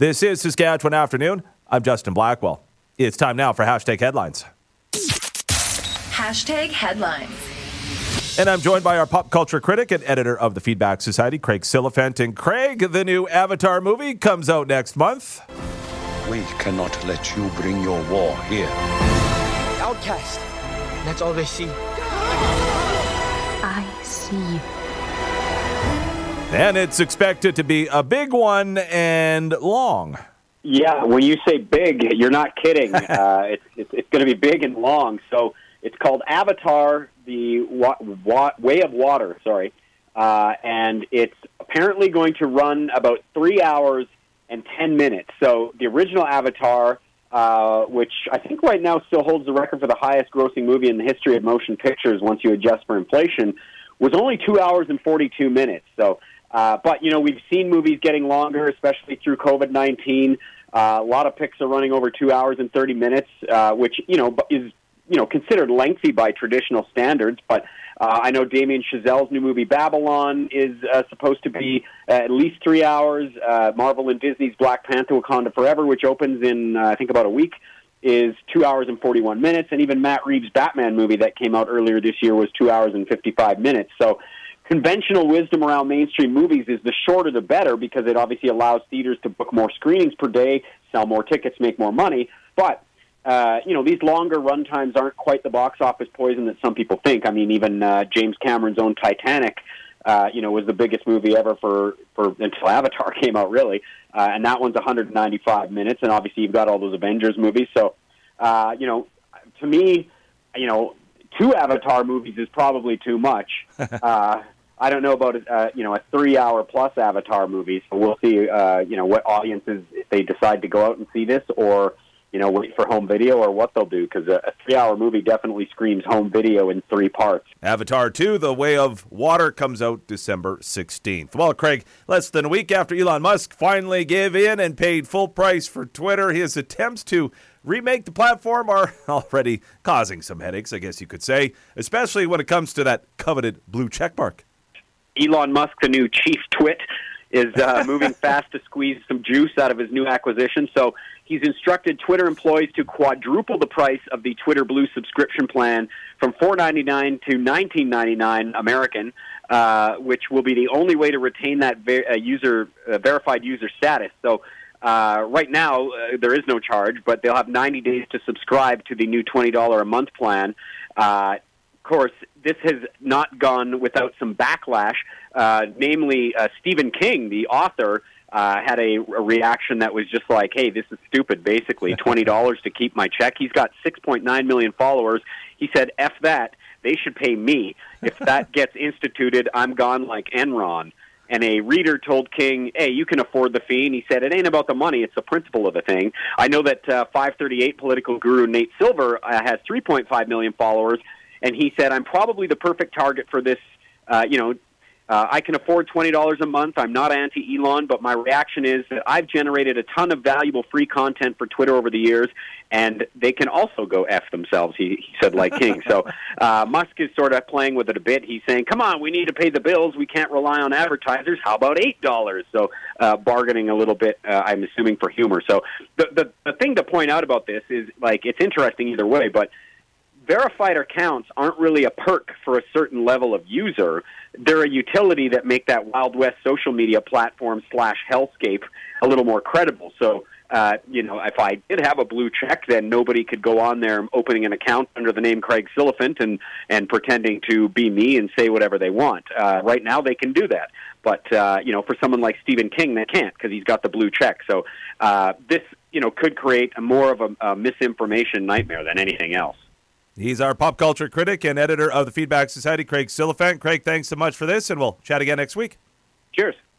This is Saskatchewan Afternoon. I'm Justin Blackwell. It's time now for Hashtag Headlines. Hashtag Headlines. And I'm joined by our pop culture critic and editor of the Feedback Society, Craig Silliphant. And Craig, the new Avatar movie comes out next month. We cannot let you bring your war here. Outcast. That's all they see. I see. And it's expected to be a big one and long. Yeah, when you say big, you're not kidding. It's going to be big and long. So it's called Avatar, the Way of Water, and it's apparently going to run about 3 hours and 10 minutes. So the original Avatar, which I think right now still holds the record for the highest grossing movie in the history of motion pictures once you adjust for inflation, was only 2 hours and 42 minutes. So, but, we've seen movies getting longer, especially through COVID-19. A lot of picks are running over 2 hours and 30 minutes, which, is considered lengthy by traditional standards, but I know Damien Chazelle's new movie Babylon is supposed to be at least 3 hours. Marvel and Disney's Black Panther Wakanda Forever, which opens in, I think, about a week, is 2 hours and 41 minutes. And even Matt Reeves' Batman movie that came out earlier this year was 2 hours and 55 minutes. So conventional wisdom around mainstream movies is the shorter the better, because it obviously allows theaters to book more screenings per day, sell more tickets, make more money. But these longer run times aren't quite the box office poison that some people think. I mean, even James Cameron's own Titanic, was the biggest movie ever for until Avatar came out, really. And that one's 195 minutes, and obviously you've got all those Avengers movies. So, to me, 2 Avatar movies is probably too much. I don't know about a 3 hour plus Avatar movie. So we'll see what audiences, if they decide to go out and see this, or wait for home video, or what they'll do, because a 3 hour movie definitely screams home video in 3 parts. Avatar 2, The Way of Water, comes out December 16th. Well, Craig, less than a week after Elon Musk finally gave in and paid full price for Twitter, his attempts to remake the platform are already causing some headaches, I guess you could say, especially when it comes to that coveted blue checkmark. Elon Musk, the new chief twit, is moving fast to squeeze some juice out of his new acquisition. So he's instructed Twitter employees to quadruple the price of the Twitter Blue subscription plan from $4.99 to $19.99 American, which will be the only way to retain that verified user status. So right now, there is no charge, but they'll have 90 days to subscribe to the new $20 a month plan. Of course, this has not gone without some backlash. Namely, Stephen King, the author, had a reaction that was just like, hey, this is stupid, basically, $20 to keep my check. He's got 6.9 million followers. He said, F that, they should pay me. If that gets instituted, I'm gone like Enron. And a reader told King, hey, you can afford the fee. And he said, it ain't about the money, it's the principle of the thing. I know that 538 political guru Nate Silver has 3.5 million followers, and he said, I'm probably the perfect target for this. I can afford $20 a month. I'm not anti-Elon, but my reaction is that I've generated a ton of valuable free content for Twitter over the years, and they can also go F themselves, he said, like King. So Musk is sort of playing with it a bit. He's saying, come on, we need to pay the bills. We can't rely on advertisers. How about $8? So bargaining a little bit, I'm assuming, for humor. So the thing to point out about this is, like, it's interesting either way, but verified accounts aren't really a perk for a certain level of user. They're a utility that make that Wild West social media platform / hellscape a little more credible. So, if I did have a blue check, then nobody could go on there opening an account under the name Craig Silliphant and pretending to be me and say whatever they want. Right now they can do that. But, for someone like Stephen King, they can't, because he's got the blue check. So this, could create more of a misinformation nightmare than anything else. He's our pop culture critic and editor of the Feedback Society, Craig Silliphant. Craig, thanks so much for this, and we'll chat again next week. Cheers.